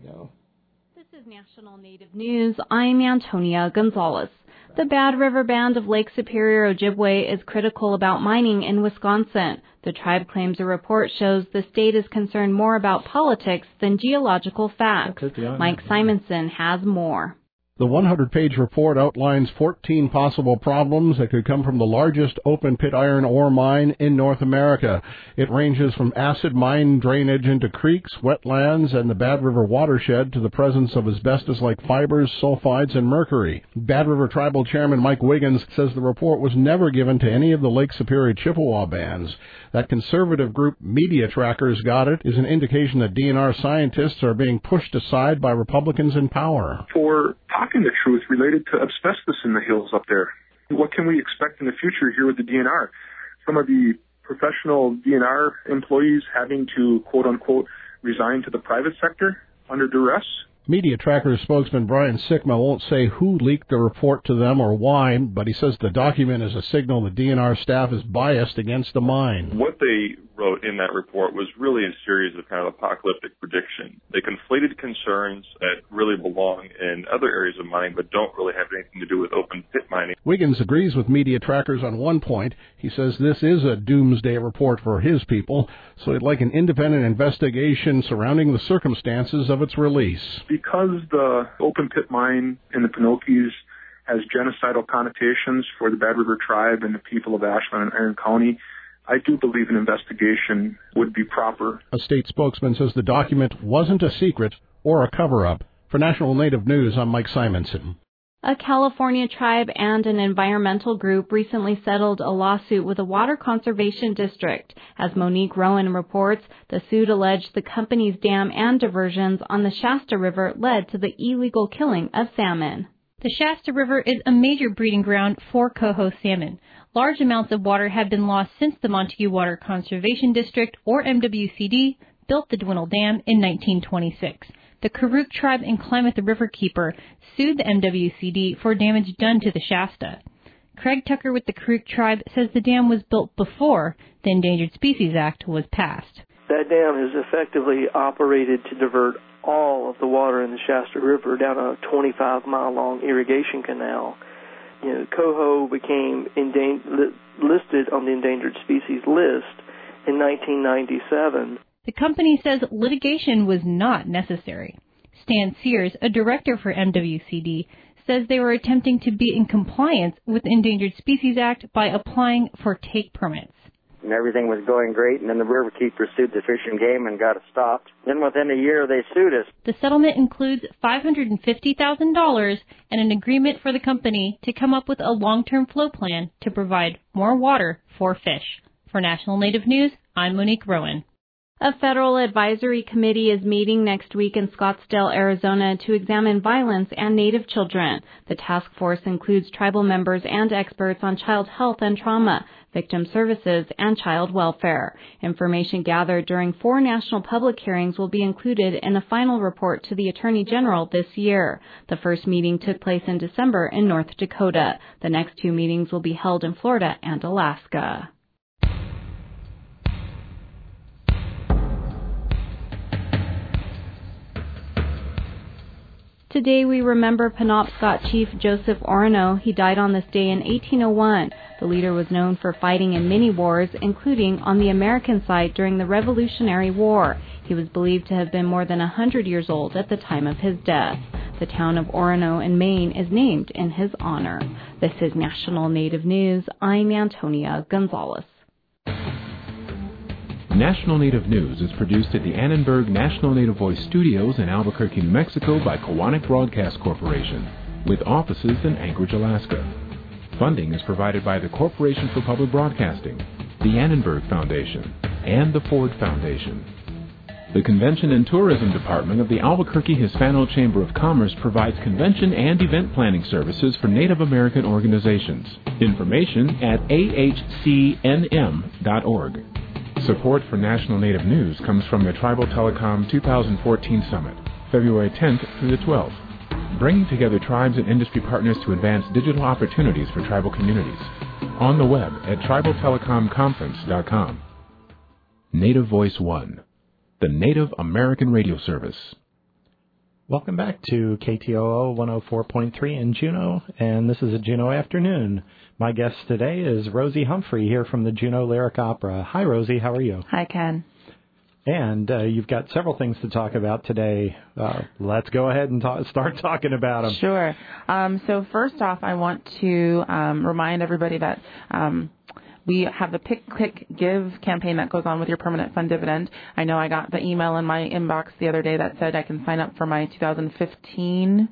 go. This is National Native News. I'm Antonia Gonzalez. The Bad River Band of Lake Superior Ojibwe is critical about mining in Wisconsin. The tribe claims a report shows the state is concerned more about politics than geological facts. Mike Simonson has more. The 100-page report outlines 14 possible problems that could come from the largest open-pit iron ore mine in North America. It ranges from acid mine drainage into creeks, wetlands, and the Bad River watershed to the presence of asbestos-like fibers, sulfides, and mercury. Bad River Tribal Chairman Mike Wiggins says the report was never given to any of the Lake Superior Chippewa bands. That conservative group Media Trackers got it is an indication that DNR scientists are being pushed aside by Republicans in power. For talking the truth related to asbestos in the hills up there. What can we expect in the future here with the DNR? Some of the professional DNR employees having to, quote-unquote, resign to the private sector under duress? Media Trackers spokesman Brian Sickma won't say who leaked the report to them or why, but he says the document is a signal the DNR staff is biased against the mine. What they wrote in that report was really a series of kind of apocalyptic predictions. They conflated concerns that really belong in other areas of mining but don't really have anything to do with open pit mining. Wiggins agrees with Media Trackers on one point. He says this is a doomsday report for his people, so he'd like an independent investigation surrounding the circumstances of its release. Because the open pit mine in the Pinokies has genocidal connotations for the Bad River tribe and the people of Ashland and Iron County, I do believe an investigation would be proper. A state spokesman says the document wasn't a secret or a cover-up. For National Native News, I'm Mike Simonson. A California tribe and an environmental group recently settled a lawsuit with a water conservation district. As Monique Rowan reports, the suit alleged the company's dam and diversions on the Shasta River led to the illegal killing of salmon. The Shasta River is a major breeding ground for coho salmon. Large amounts of water have been lost since the Montague Water Conservation District, or MWCD, built the Dwindle Dam in 1926. The Karuk tribe and Klamath the Riverkeeper sued the MWCD for damage done to the Shasta. Craig Tucker with the Karuk tribe says the dam was built before the Endangered Species Act was passed. That dam is effectively operated to divert all of the water in the Shasta River down a 25-mile-long irrigation canal. Coho became listed on the endangered species list in 1997. The company says litigation was not necessary. Stan Sears, a director for MWCD, says they were attempting to be in compliance with the Endangered Species Act by applying for take permits. And everything was going great, and then the riverkeeper sued the Fish and Game and got it stopped. Then within a year, they sued us. The settlement includes $550,000 and an agreement for the company to come up with a long-term flow plan to provide more water for fish. For National Native News, I'm Monique Rowan. A federal advisory committee is meeting next week in Scottsdale, Arizona to examine violence and Native children. The task force includes tribal members and experts on child health and trauma, victim services, and child welfare. Information gathered during 4 national public hearings will be included in a final report to the Attorney General this year. The first meeting took place in December in North Dakota. The next 2 meetings will be held in Florida and Alaska. Today we remember Penobscot Chief Joseph Orono. He died on this day in 1801. The leader was known for fighting in many wars, including on the American side during the Revolutionary War. He was believed to have been more than 100 years old at the time of his death. The town of Orono in Maine is named in his honor. This is National Native News. I'm Antonia Gonzalez. National Native News is produced at the Annenberg National Native Voice Studios in Albuquerque, New Mexico by Kiwanis Broadcast Corporation, with offices in Anchorage, Alaska. Funding is provided by the Corporation for Public Broadcasting, the Annenberg Foundation, and the Ford Foundation. The Convention and Tourism Department of the Albuquerque Hispano Chamber of Commerce provides convention and event planning services for Native American organizations. Information at ahcnm.org. Support for National Native News comes from the Tribal Telecom 2014 Summit, February 10th through the 12th, bringing together tribes and industry partners to advance digital opportunities for tribal communities. On the web at tribaltelecomconference.com. Native Voice One, the Native American radio service. Welcome back to KTOO 104.3 in Juneau, and this is a Juneau afternoon. My guest today is Rosie Humphrey here from the Juneau Lyric Opera. Hi, Rosie. How are you? Hi, Ken. And you've got several things to talk about today. Let's go ahead and start talking about them. Sure. So first off, I want to remind everybody that we have the Pick, Click, Give campaign that goes on with your permanent fund dividend. I know I got the email in my inbox the other day that said I can sign up for my 2014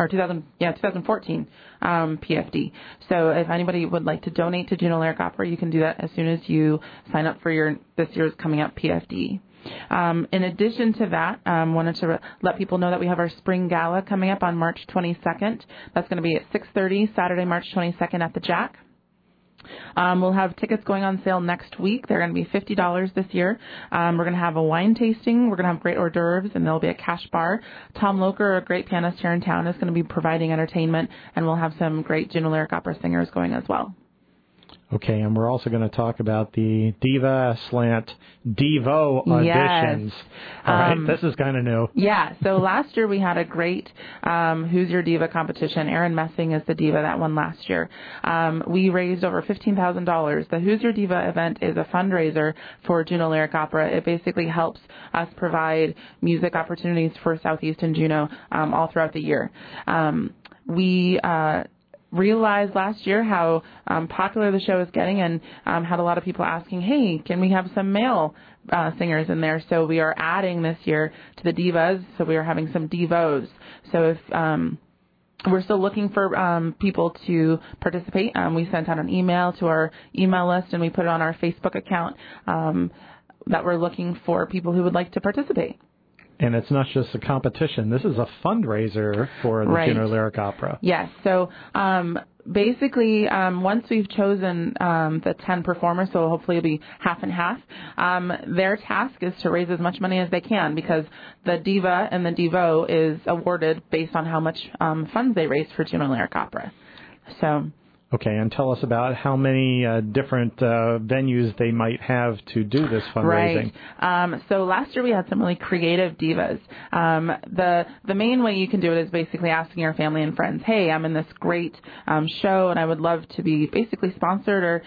PFD. So if anybody would like to donate to Juneau Lyric Opera, you can do that as soon as you sign up for this year's coming up PFD. In addition to that, wanted to let people know that we have our spring gala coming up on March 22nd. That's going to be at 6:30 Saturday, March 22nd at the Jack. We'll have tickets going on sale next week. They're going to be $50 this year. We're going to have a wine tasting. We're going to have great hors d'oeuvres, and there'll be a cash bar. Tom Loker, a great pianist here in town, is going to be providing entertainment, and we'll have some great Juneau Lyric Opera singers going as well. Okay, and we're also going to talk about the Diva/Devo auditions. Yes. All right, this is kind of new. Yeah, so last year we had a great Who's Your Diva competition. Erin Messing is the diva that won last year. We raised over $15,000. The Who's Your Diva event is a fundraiser for Juneau Lyric Opera. It basically helps us provide music opportunities for Southeast and Juneau all throughout the year. We realized last year how popular the show is getting, and had a lot of people asking, hey, can we have some male singers in there? So we are adding this year to the divas, so we are having some divos. So if we're still looking for people to participate, we sent out an email to our email list, and we put it on our Facebook account that we're looking for people who would like to participate. And it's not just a competition. This is a fundraiser for the Juneau Lyric Opera. Yes. So basically, once we've chosen the 10 performers, so hopefully it'll be half and half, their task is to raise as much money as they can, because the diva and the divo is awarded based on how much funds they raise for Juneau Lyric Opera. So. Okay, and tell us about how many different venues they might have to do this fundraising. Right. So last year we had some really creative divas. The main way you can do it is basically asking your family and friends, hey, I'm in this great show, and I would love to be basically sponsored or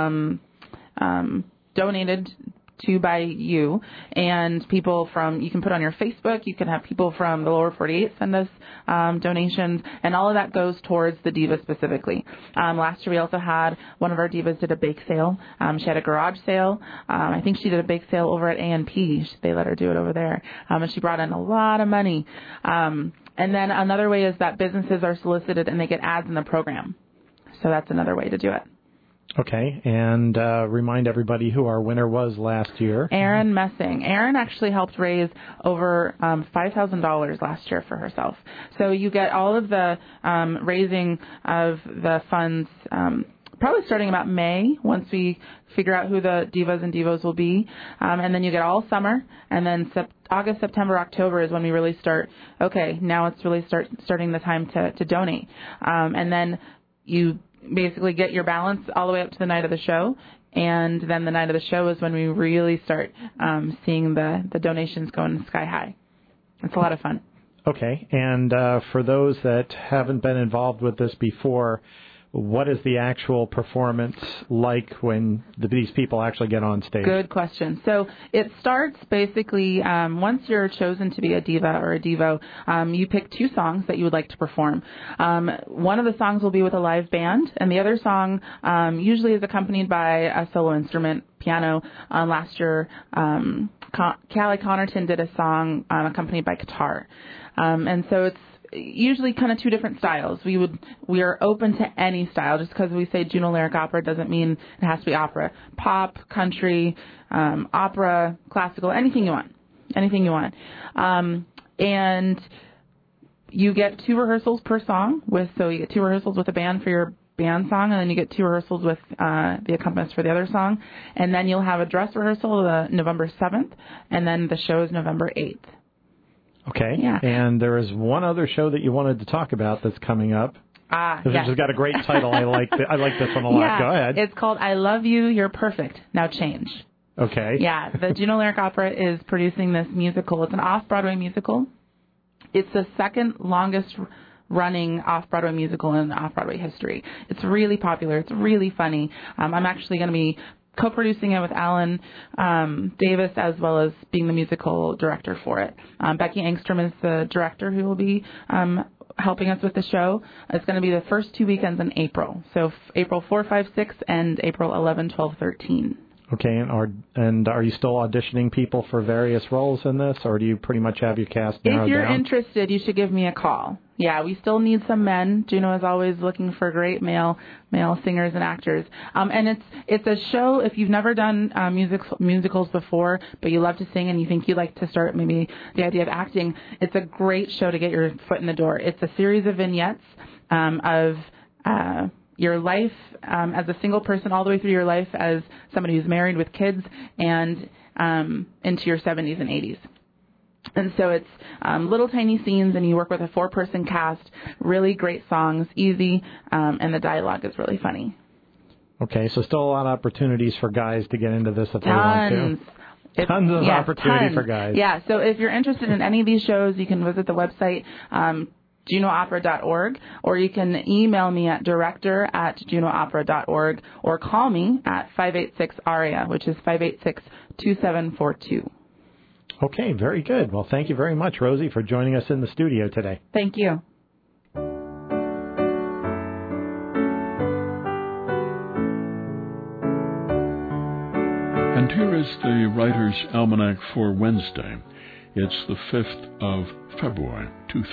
donated to by you, and people from, you can put on your Facebook, you can have people from the lower 48 send us donations, and all of that goes towards the diva specifically. Last year we also had one of our divas did a bake sale. She had a garage sale. I think she did a bake sale over at A&P. They let her do it over there, and she brought in a lot of money. And then another way is that businesses are solicited and they get ads in the program. So that's another way to do it. Okay, and remind everybody who our winner was last year. Erin Messing. Erin actually helped raise over $5,000 last year for herself. So you get all of the raising of the funds probably starting about May, once we figure out who the divas and divos will be. And then you get all summer, and then August, September, October is when we really start, okay, now it's really starting the time to donate. And then you basically get your balance all the way up to the night of the show, and then the night of the show is when we really start seeing the donations going sky high. It's a lot of fun. Okay, and for those that haven't been involved with this before, what is the actual performance like when these people actually get on stage? Good question. So it starts basically once you're chosen to be a diva or a divo, you pick two songs that you would like to perform. One of the songs will be with a live band, and the other song usually is accompanied by a solo instrument, piano. Last year, Callie Connerton did a song accompanied by guitar. And so it's usually kind of two different styles. We are open to any style. Just because we say Juneau Lyric Opera doesn't mean it has to be opera. Pop, country, opera, classical, anything you want. Anything you want. And you get 2 rehearsals per song. So you get 2 rehearsals with a band for your band song, and then you get 2 rehearsals with the accompanist for the other song. And then you'll have a dress rehearsal November 7th, and then the show is November 8th. Okay. Yeah. And there is one other show that you wanted to talk about that's coming up. Yes. It's got a great title. I like this one a lot. Yeah. Go ahead. It's called I Love You, You're Perfect, Now Change. Okay. Yeah. The Juneau Lyric Opera is producing this musical. It's an off-Broadway musical. It's the second longest running off-Broadway musical in off-Broadway history. It's really popular. It's really funny. I'm actually going to be co-producing it with Alan Davis, as well as being the musical director for it. Becky Engstrom is the director who will be helping us with the show. It's going to be the first 2 weekends in April. So April 4, 5, 6, and April 11, 12, 13. Okay, and are you still auditioning people for various roles in this, or do you pretty much have your cast narrowed down? If you're interested, you should give me a call. Yeah, we still need some men. Juno is always looking for great male singers and actors. And it's a show, if you've never done musicals before, but you love to sing and you think you'd like to start maybe the idea of acting, it's a great show to get your foot in the door. It's a series of vignettes of your life as a single person all the way through your life as somebody who's married with kids and into your 70s and 80s. And so it's little tiny scenes, and you work with a 4-person cast, really great songs, easy, and the dialogue is really funny. Okay, so still a lot of opportunities for guys to get into this if they want to. Tons of opportunity for guys. Yeah, so if you're interested in any of these shows, you can visit the website, junoopera.org, or you can email me at director@junoopera.org, or call me at 586-ARIA, which is 586-2742. Okay, very good. Well, thank you very much, Rosie, for joining us in the studio today. Thank you. And here is the Writer's Almanac for Wednesday. It's the 5th of February,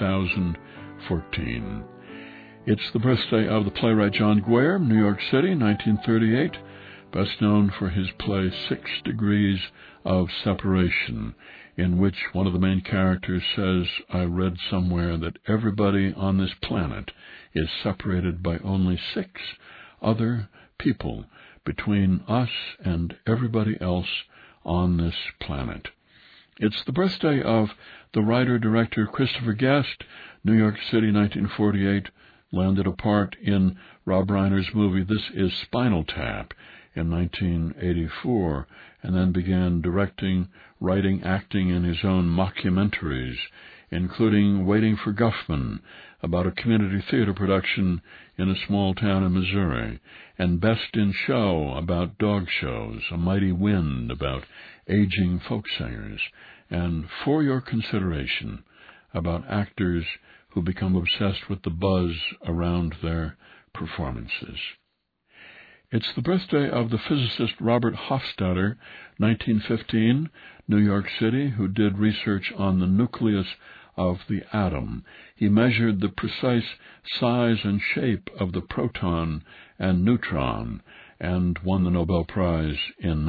2014. It's the birthday of the playwright John Guare, New York City, 1938, best known for his play 6 Degrees of Separation, in which one of the main characters says, I read somewhere that everybody on this planet is separated by only 6 other people between us and everybody else on this planet. It's the birthday of the writer-director Christopher Guest, New York City, 1948, landed a part in Rob Reiner's movie This Is Spinal Tap in 1984, and then began directing, writing, acting in his own mockumentaries, including Waiting for Guffman, about a community theater production in a small town in Missouri, and Best in Show, about dog shows, A Mighty Wind, about aging folk singers, and For Your Consideration, about actors who become obsessed with the buzz around their performances. It's the birthday of the physicist Robert Hofstadter, 1915, New York City, who did research on the nucleus of the atom. He measured the precise size and shape of the proton and neutron and won the Nobel Prize in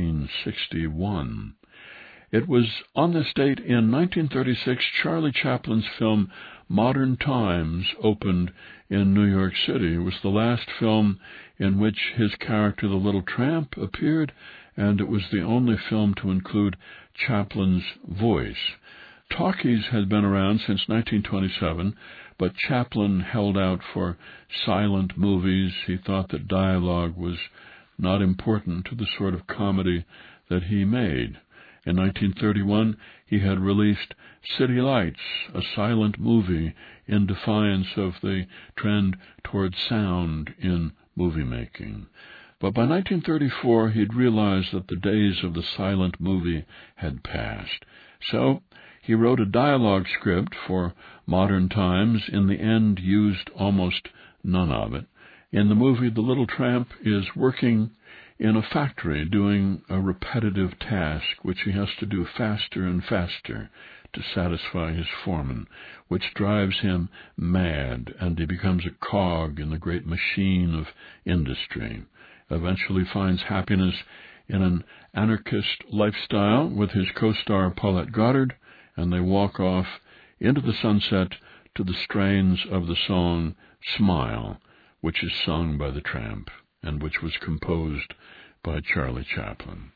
1961. It was on this date in 1936 Charlie Chaplin's film Modern Times opened in New York City. It was the last film in which his character, the Little Tramp, appeared, and it was the only film to include Chaplin's voice. Talkies had been around since 1927, but Chaplin held out for silent movies. He thought that dialogue was not important to the sort of comedy that he made. In 1931, he had released City Lights, a silent movie in defiance of the trend toward sound in movie making. But by 1934, he'd realized that the days of the silent movie had passed. So he wrote a dialogue script for Modern Times. In the end, used almost none of it. In the movie, the Little Tramp is working in a factory doing a repetitive task, which he has to do faster and faster to satisfy his foreman, which drives him mad, and he becomes a cog in the great machine of industry. Eventually finds happiness in an anarchist lifestyle with his co-star Paulette Goddard, and they walk off into the sunset to the strains of the song Smile, which is sung by the Tramp, and which was composed by Charlie Chaplin.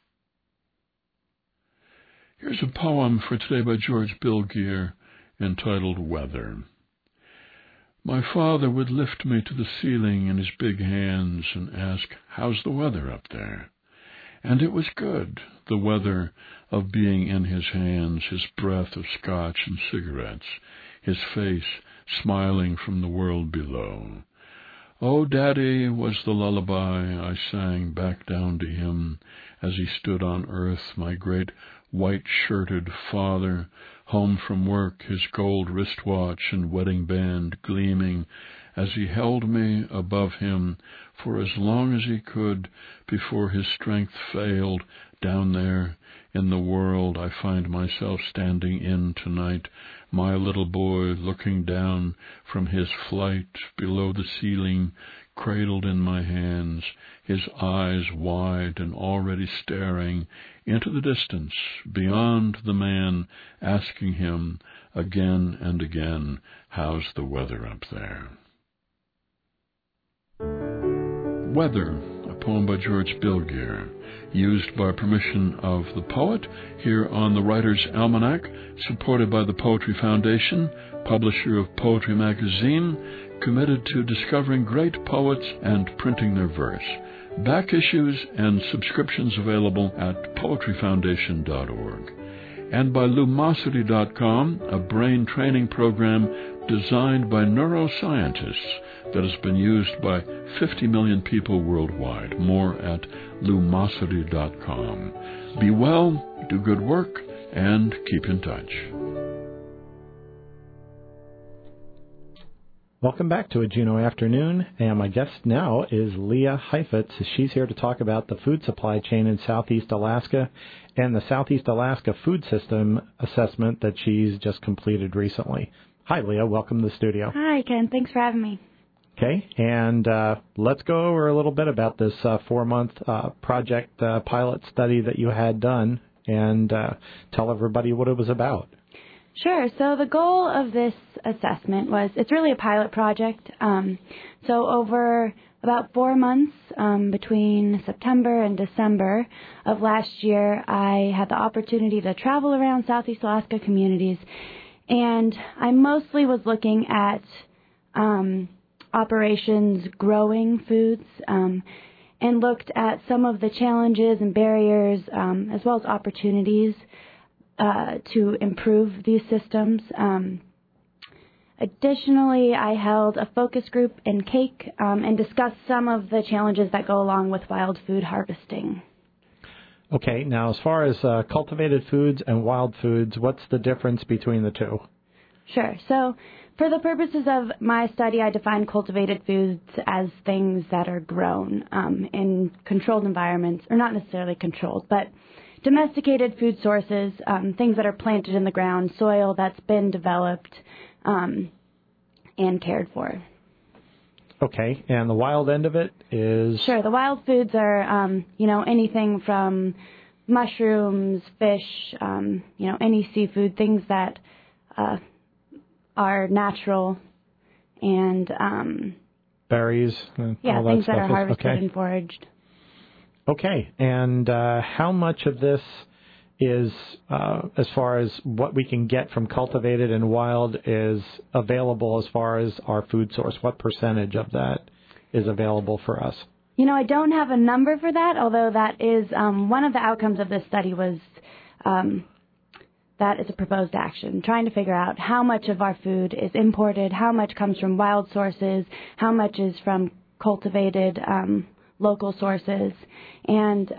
Here's a poem for today by George Bilgier entitled Weather. My father would lift me to the ceiling in his big hands and ask, how's the weather up there? And it was good, the weather of being in his hands, his breath of scotch and cigarettes. his face smiling from the world below. "Oh, Daddy," was the lullaby I sang back down to him as he stood on earth, my great white-shirted father, home from work, his gold wristwatch and wedding band gleaming, as he held me above him for as long as he could before his strength failed down there in the world I find myself standing in tonight, my little boy looking down from his flight below the ceiling, cradled in my hands, his eyes wide and already staring into the distance beyond the man, asking him again and again, "How's the weather up there?" Weather, a poem by George Bilgier, used by permission of the poet here on the Writer's Almanac, supported by the Poetry Foundation, publisher of Poetry Magazine, committed to discovering great poets and printing their verse. Back issues and subscriptions available at poetryfoundation.org. And by Lumosity.com, a brain training program designed by neuroscientists that has been used by 50 million people worldwide. More at Lumosity.com. Be well, do good work, and keep in touch. Welcome back to a Juneau Afternoon, and my guest now is Leah Heifetz. She's here to talk about the food supply chain in Southeast Alaska and the Southeast Alaska Food System assessment that she's just completed recently. Hi, Leah. Welcome to the studio. Hi, Ken. Thanks for having me. Okay, and let's go over a little bit about this 4-month project pilot study that you had done, and tell everybody what it was about. Sure. So the goal of this assessment was, it's really a pilot project. So over about 4 months, between September and December of last year, I had the opportunity to travel around Southeast Alaska communities, and I mostly was looking at operations growing foods, and looked at some of the challenges and barriers, as well as opportunities to improve these systems. Additionally, I held a focus group in Cake and discussed some of the challenges that go along with wild food harvesting. Okay, now as far as cultivated foods and wild foods, what's the difference between the two? Sure. So for the purposes of my study, I defined cultivated foods as things that are grown in controlled environments, or not necessarily controlled, but domesticated food sources, things that are planted in the ground, soil that's been developed and cared for. Okay, and the wild end of it is? Sure, the wild foods are, anything from mushrooms, fish, any seafood, things that are natural, and berries, and all that things stuff that are harvested and foraged. Okay, and how much of this is, as far as what we can get from cultivated and wild, is available as far as our food source? What percentage of that is available for us? I don't have a number for that, although that is one of the outcomes of this study was that is a proposed action, trying to figure out how much of our food is imported, how much comes from wild sources, how much is from cultivated local sources, and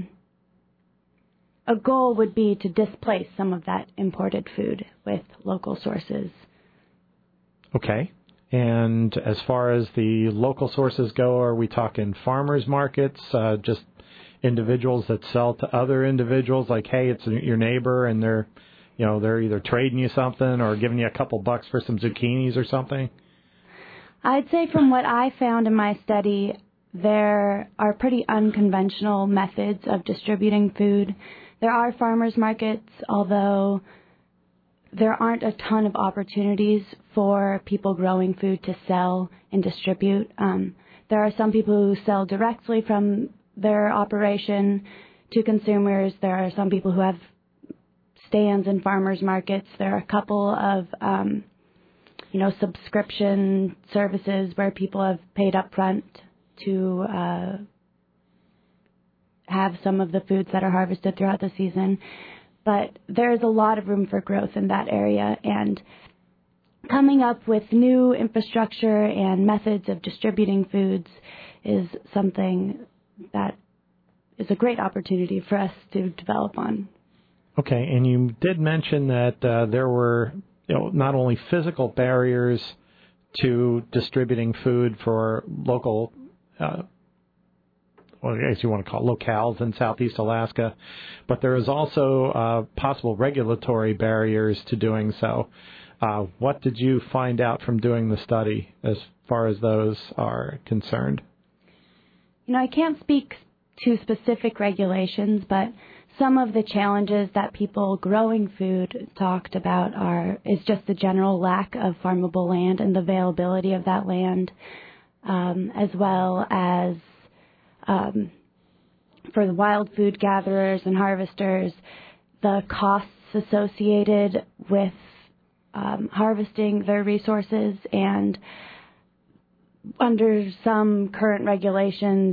a goal would be to displace some of that imported food with local sources. Okay. And as far as the local sources go, are we talking farmers markets, just individuals that sell to other individuals, like, hey, it's your neighbor and they're either trading you something or giving you a couple bucks for some zucchinis or something? I'd say from what I found in my study, there are pretty unconventional methods of distributing food. There are farmers markets, although there aren't a ton of opportunities for people growing food to sell and distribute. There are some people who sell directly from their operation to consumers. There are some people who have stands in farmers markets. There are a couple of subscription services where people have paid up front to have some of the foods that are harvested throughout the season. But there's a lot of room for growth in that area. And coming up with new infrastructure and methods of distributing foods is something that is a great opportunity for us to develop on. Okay, and you did mention that there were not only physical barriers to distributing food for local, I guess you want to call it locales in Southeast Alaska, but there is also possible regulatory barriers to doing so. What did you find out from doing the study as far as those are concerned? I can't speak to specific regulations, but some of the challenges that people growing food talked about is just the general lack of farmable land and the availability of that land, as well as for the wild food gatherers and harvesters, the costs associated with harvesting their resources. And under some current regulations,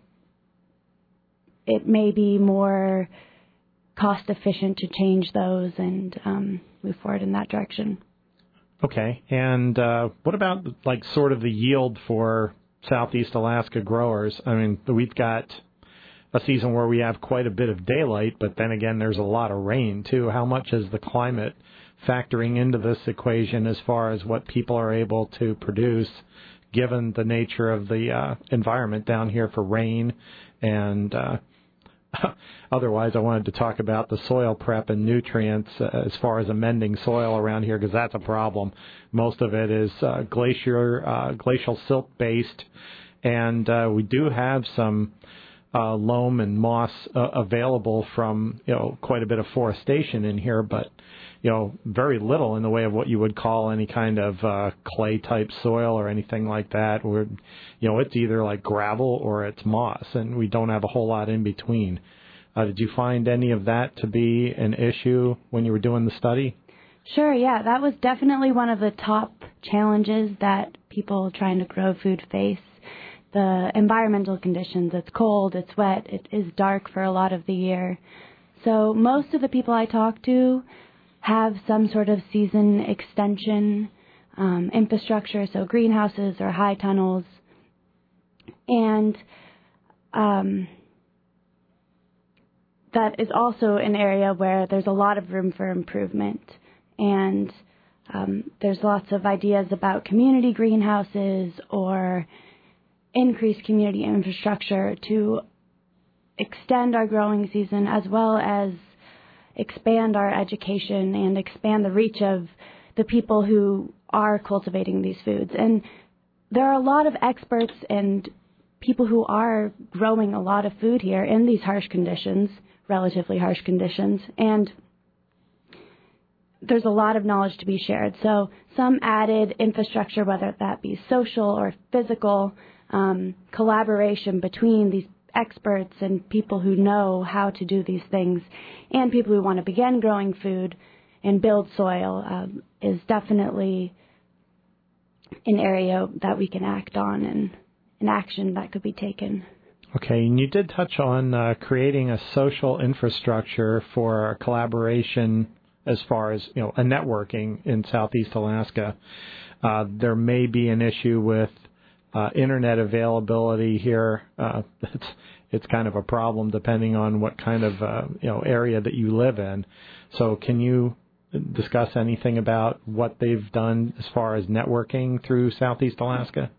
it may be more cost efficient to change those and move forward in that direction. Okay, and what about sort of the yield for Southeast Alaska growers? I mean, we've got a season where we have quite a bit of daylight, but then again, there's a lot of rain too. How much is the climate factoring into this equation as far as what people are able to produce, given the nature of the environment down here for rain and otherwise, I wanted to talk about the soil prep and nutrients as far as amending soil around here, because that's a problem. Most of it is glacial silt based, and we do have some loam and moss available from quite a bit of forestation in here, but very little in the way of what you would call any kind of clay type soil or anything like that. Where it's either like gravel or it's moss, and we don't have a whole lot in between. Did you find any of that to be an issue when you were doing the study? Sure, yeah. That was definitely one of the top challenges that people trying to grow food face. The environmental conditions. It's cold, it's wet, it is dark for a lot of the year. So most of the people I talk to have some sort of season extension infrastructure, so greenhouses or high tunnels. And that is also an area where there's a lot of room for improvement. And there's lots of ideas about community greenhouses or increased community infrastructure to extend our growing season, as well as expand our education and expand the reach of the people who are cultivating these foods. And there are a lot of experts and people who are growing a lot of food here in these harsh conditions, relatively harsh conditions, and there's a lot of knowledge to be shared. So some added infrastructure, whether that be social or physical, collaboration between these experts and people who know how to do these things and people who want to begin growing food and build soil is definitely an area that we can act on and an action that could be taken. Okay, and you did touch on creating a social infrastructure for collaboration as far as a networking in Southeast Alaska. There may be an issue with internet availability here. It's kind of a problem depending on what kind of area that you live in. So can you discuss anything about what they've done as far as networking through Southeast Alaska?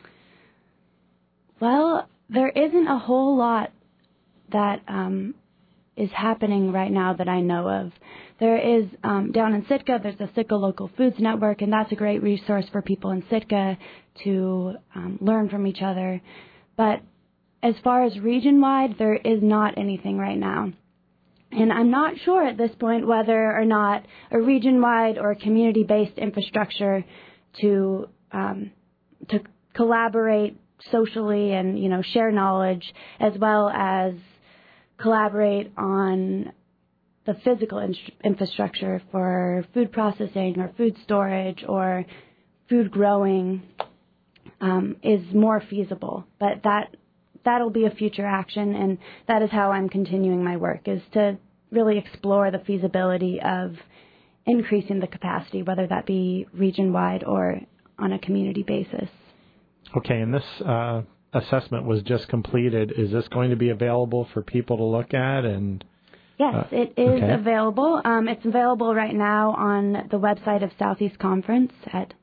Well, there isn't a whole lot that is happening right now that I know of. There is, down in Sitka, there's the Sitka Local Foods Network, and that's a great resource for people in Sitka to learn from each other. But as far as region-wide, there is not anything right now. And I'm not sure at this point whether or not a region-wide or community-based infrastructure to collaborate socially and, share knowledge, as well as collaborate on the physical infrastructure for food processing or food storage or food growing is more feasible. But that'll be a future action, and that is how I'm continuing my work, is to really explore the feasibility of increasing the capacity, whether that be region-wide or on a community basis. Okay, and this assessment was just completed. Is this going to be available for people to look at? And yes, it is available. It's available right now on the website of Southeast Conference at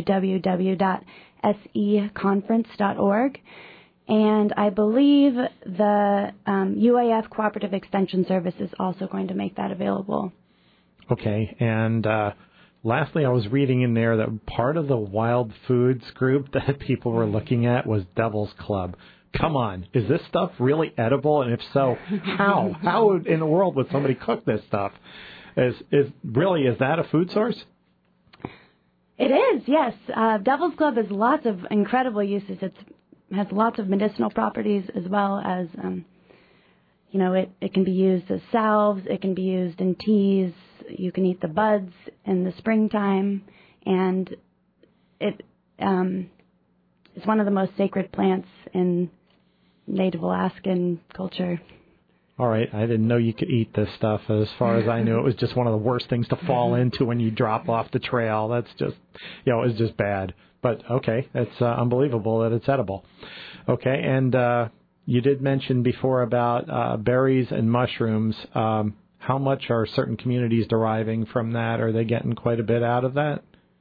www.seconference.org. And I believe the UAF Cooperative Extension Service is also going to make that available. Okay, and lastly, I was reading in there that part of the wild foods group that people were looking at was Devil's Club. Come on, is this stuff really edible? And if so, how? How in the world would somebody cook this stuff? Is that a food source? It is, yes. Devil's Club has lots of incredible uses. It has lots of medicinal properties as well as, it can be used as salves. It can be used in teas. You can eat the buds in the springtime, and it's one of the most sacred plants in Native Alaskan culture. All right, I didn't know you could eat this stuff. As far as I knew, it was just one of the worst things to fall into when you drop off the trail. That's just, it's just bad. But okay, it's unbelievable that it's edible. Okay, and you did mention before about berries and mushrooms. How much are certain communities deriving from that? Are they getting quite a bit out of that?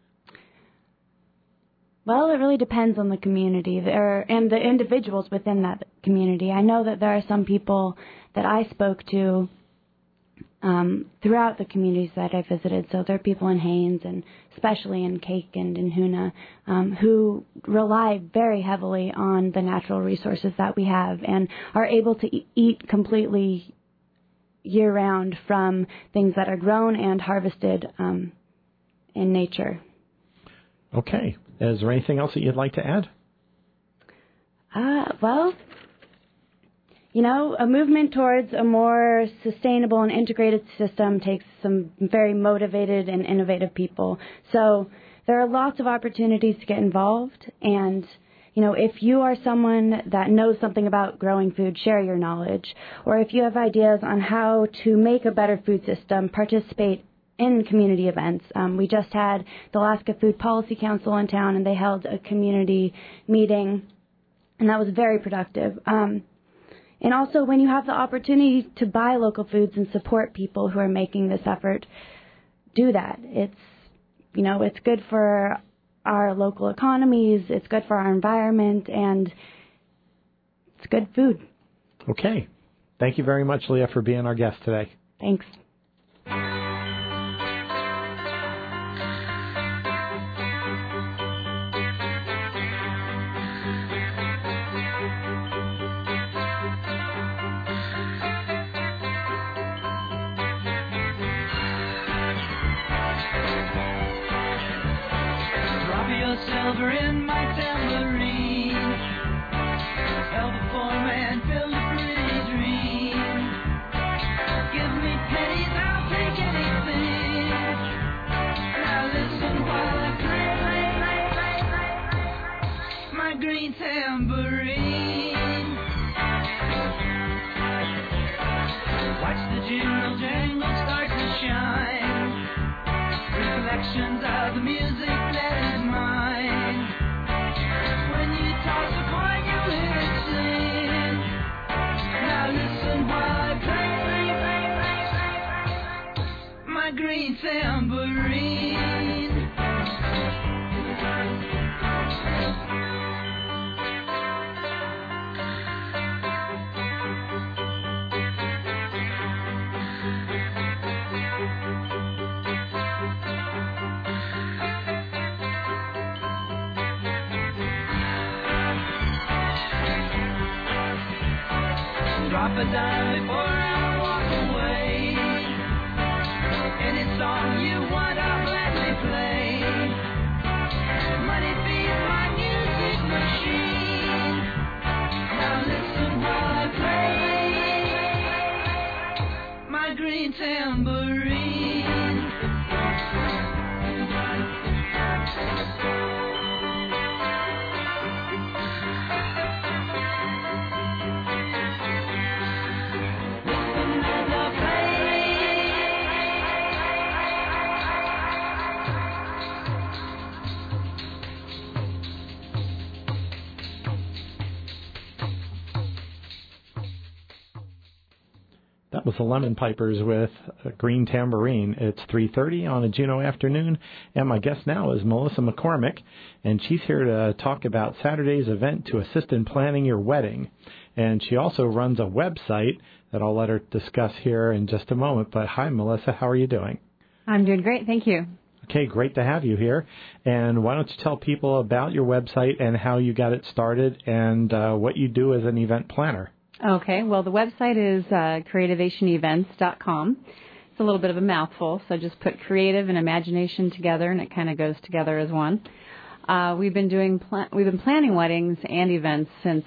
Well, it really depends on the community and the individuals within that community. I know that there are some people that I spoke to throughout the communities that I visited. So there are people in Haines and especially in Cake and in Hoonah who rely very heavily on the natural resources that we have and are able to eat completely year-round from things that are grown and harvested in nature. Okay. Is there anything else that you'd like to add? Well, a movement towards a more sustainable and integrated system takes some very motivated and innovative people. So there are lots of opportunities to get involved. And, if you are someone that knows something about growing food, share your knowledge. Or if you have ideas on how to make a better food system, participate in community events. We just had the Alaska Food Policy Council in town, and they held a community meeting, and that was very productive. And also, when you have the opportunity to buy local foods and support people who are making this effort, do that. It's good for our local economies, it's good for our environment, and it's good food. Okay. Thank you very much, Leah, for being our guest today. Thanks. Silver in my tambourine, held a form and filled a pretty dream. Give me pennies, I'll take anything. Now listen while I play my green tambourine. Watch the jingle jangle start to shine. Reflections of the music that is mine. Green tambourine. Drop a dime before I walk away. Any song you want, I'll gladly play. Money feeds my music machine. Now listen while I play my green tambourine. That was the Lemon Pipers with Green Tambourine. It's 3:30 on a Juneau afternoon, and my guest now is Melissa McCormick, and she's here to talk about Saturday's event to assist in planning your wedding. And she also runs a website that I'll let her discuss here in just a moment. But hi, Melissa, how are you doing? I'm doing great, thank you. Okay, great to have you here. And why don't you tell people about your website and how you got it started and what you do as an event planner? Okay, well, the website is creativationevents.com. It's a little bit of a mouthful, so just put creative and imagination together, and it kind of goes together as one. We've been planning weddings and events since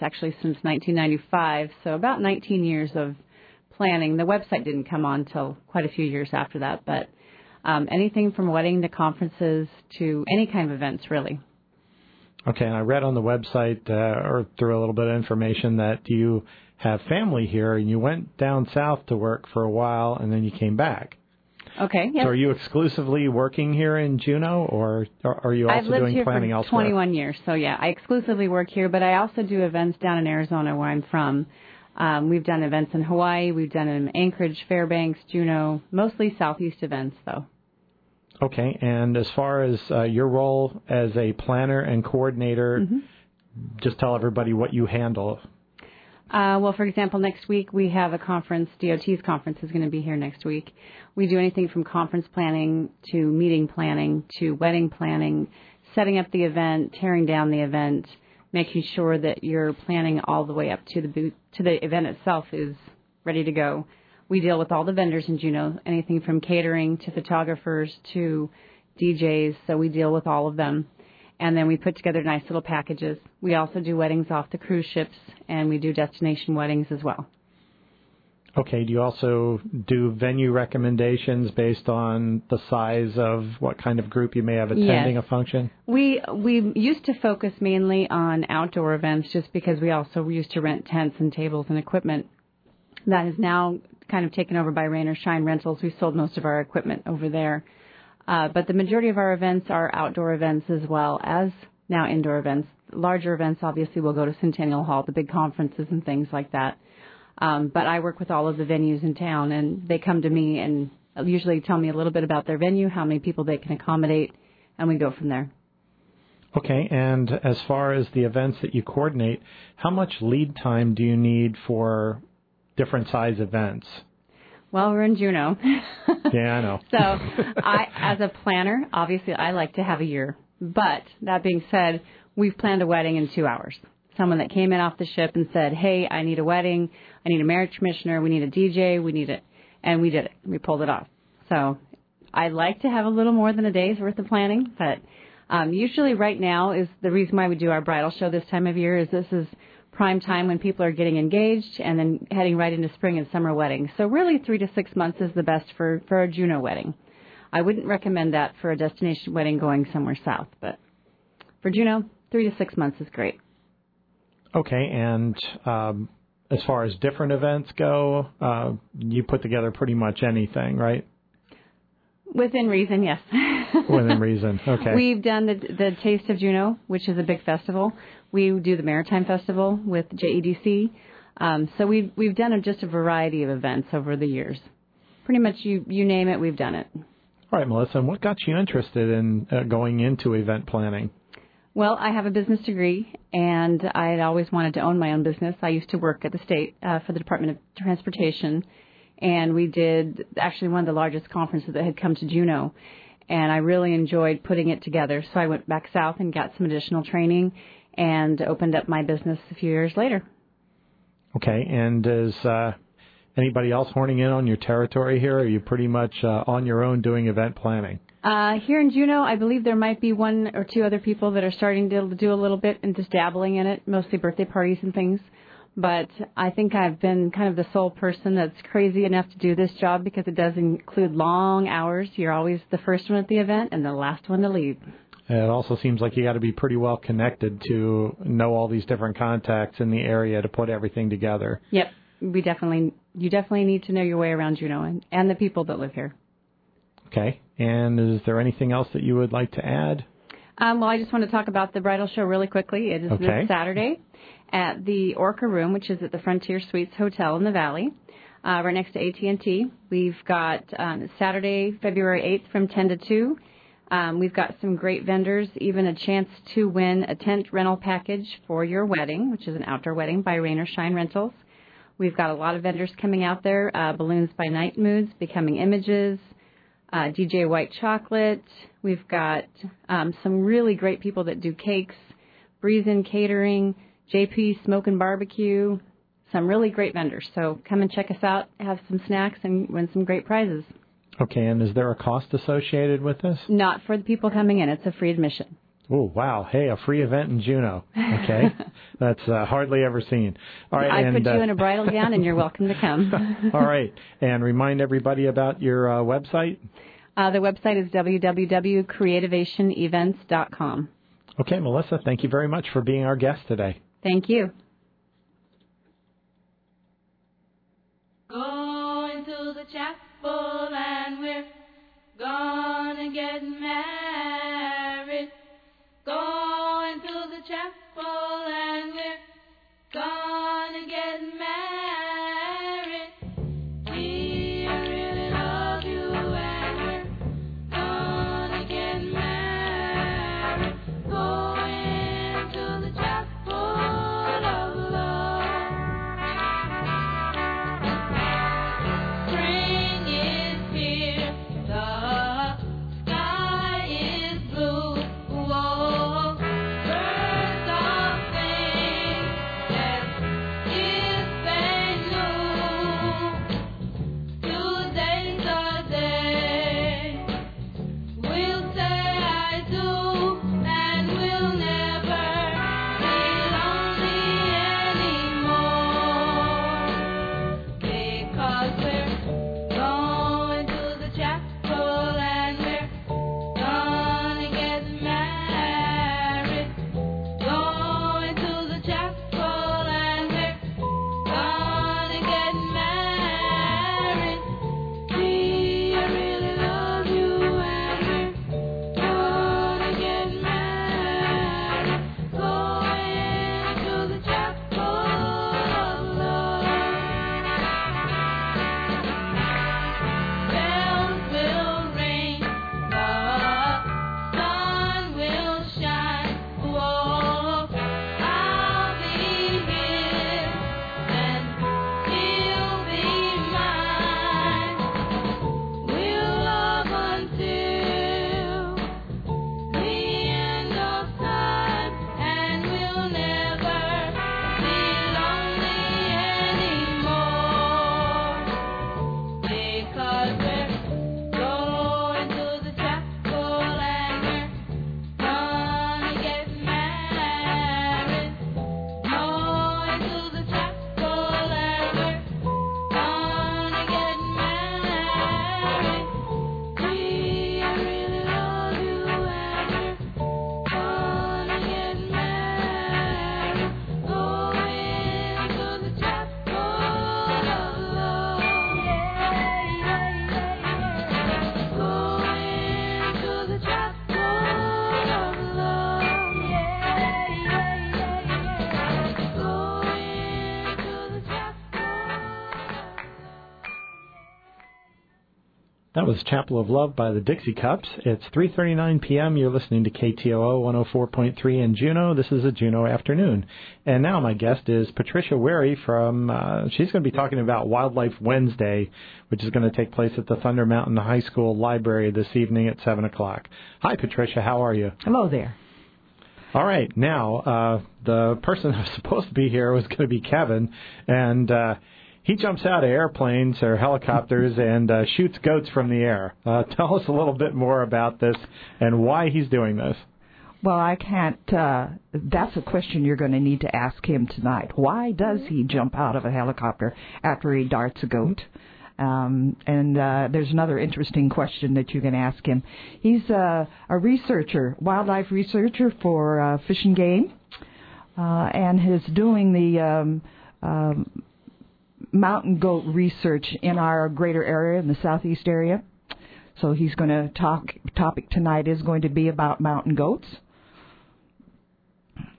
1995, so about 19 years of planning. The website didn't come on until quite a few years after that, but anything from wedding to conferences to any kind of events, really. Okay, and I read on the website or through a little bit of information that you have family here, and you went down south to work for a while, and then you came back. Okay, yes. So are you exclusively working here in Juneau, or are you also doing planning elsewhere? I've lived here for 21 years, so yeah, I exclusively work here, but I also do events down in Arizona where I'm from. We've done events in Hawaii, we've done in Anchorage, Fairbanks, Juneau, mostly southeast events, though. Okay, and as far as your role as a planner and coordinator, just tell everybody what you handle. Well, for example, next week we have a conference. DOT's conference is going to be here next week. We do anything from conference planning to meeting planning to wedding planning, setting up the event, tearing down the event, making sure that you're planning all the way up to the event itself is ready to go. We deal with all the vendors in Juneau, anything from catering to photographers to DJs, so we deal with all of them. And then we put together nice little packages. We also do weddings off the cruise ships, and we do destination weddings as well. Okay, do you also do venue recommendations based on the size of what kind of group you may have attending a function? We used to focus mainly on outdoor events just because we used to rent tents and tables and equipment. That is now kind of taken over by Rain or Shine Rentals. We sold most of our equipment over there. But the majority of our events are outdoor events as well as now indoor events. Larger events, obviously, will go to Centennial Hall, the big conferences and things like that. But I work with all of the venues in town, and they come to me and usually tell me a little bit about their venue, how many people they can accommodate, and we go from there. Okay, and as far as the events that you coordinate, how much lead time do you need for different size events? Well, we're in Juneau. Yeah, I know. So as a planner, obviously I like to have a year. But that being said, we've planned a wedding in 2 hours. Someone that came in off the ship and said, hey, I need a wedding. I need a marriage commissioner. We need a DJ. We need it. And we did it. We pulled it off. So I like to have a little more than a day's worth of planning. But usually right now is the reason why we do our bridal show this time of year is this is prime time when people are getting engaged and then heading right into spring and summer weddings. So really 3 to 6 months is the best for a Juneau wedding. I wouldn't recommend that for a destination wedding going somewhere south, but for Juneau, 3 to 6 months is great. Okay, and as far as different events go, you put together pretty much anything, right? Within reason, yes. Within reason, okay. We've done the Taste of Juneau, which is a big festival. We do the Maritime Festival with JEDC. So we've done just a variety of events over the years. Pretty much you name it, we've done it. All right, Melissa, and what got you interested in going into event planning? Well, I have a business degree, and I had always wanted to own my own business. I used to work at the state for the Department of Transportation, and we did actually one of the largest conferences that had come to Juneau, and I really enjoyed putting it together. So I went back south and got some additional training and opened up my business a few years later. Okay, and is anybody else horning in on your territory here, or are you pretty much on your own doing event planning? Here in Juneau, I believe there might be 1 or 2 other people that are starting to do a little bit and just dabbling in it, mostly birthday parties and things. But I think I've been kind of the sole person that's crazy enough to do this job because it does include long hours. You're always the first one at the event and the last one to leave. It also seems like you got to be pretty well connected to know all these different contacts in the area to put everything together. Yep, you definitely need to know your way around Juneau and the people that live here. Okay, and is there anything else that you would like to add? Well, I just want to talk about the bridal show really quickly. It is this Saturday at the Orca Room, which is at the Frontier Suites Hotel in the Valley. right next to AT&T. We've got Saturday, February 8th from 10 to 2. We've got some great vendors, even a chance to win a tent rental package for your wedding, which is an outdoor wedding by Rain or Shine Rentals. We've got a lot of vendors coming out there, Balloons by Night Moods, Becoming Images, DJ White Chocolate. We've got some really great people that do cakes, Breeze In Catering, JP Smoke and Barbecue, some really great vendors. So come and check us out, have some snacks, and win some great prizes. Okay, and is there a cost associated with this? Not for the people coming in. It's a free admission. Oh, wow. Hey, a free event in Juneau. Okay. That's hardly ever seen. All right, I put you in a bridal gown, and you're welcome to come. All right. And remind everybody about your website. The website is www.creativationevents.com. Okay, Melissa, thank you very much for being our guest today. Thank you. Going to the chapel and we're gonna get married. Going to the chapel and we're gonna get married. We really love you and we're gonna get married. Going to the chapel of love. Spring is here, the sky is blue. Whoa, birds are singing as if they knew. Today's the day we'll say I do, and we'll never be lonely anymore. Because we're going to the chapel and we're gonna get married. Going to the chapel and we're gonna get married. We really love you and we're gonna get married. Going to the chapel of love. Bells will ring, the sun will shine. Whoa, I'll be here and he'll be mine. We'll love until the end of time, and we'll never be lonely anymore. Because we're going to the chapel and we're gonna get married. Going to the chapel and we're gonna get married. We really love you and we're gonna get married. Going to the chapel of love. Going to the chapel of love. Going to the That was Chapel of Love by the Dixie Cups. It's 3:39 p.m. You're listening to KTOO 104.3 in Juneau. This is a Juneau afternoon. And now my guest is Patricia Wary from, she's going to be talking about Wildlife Wednesday, which is going to take place at the Thunder Mountain High School Library this evening at 7 o'clock. Hi, Patricia. How are you? Hello there. All right. Now, the person who was supposed to be here was going to be Kevin, and he jumps out of airplanes or helicopters and shoots goats from the air. Tell us a little bit more about this and why he's doing this. Well, I can't. That's a question you're going to need to ask him tonight. Why does he jump out of a helicopter after he darts a goat? And there's another interesting question that you can ask him. He's a researcher, wildlife researcher for Fish and Game, and is doing the mountain goat research in our greater area, in the southeast area. So he's going to topic tonight is going to be about mountain goats.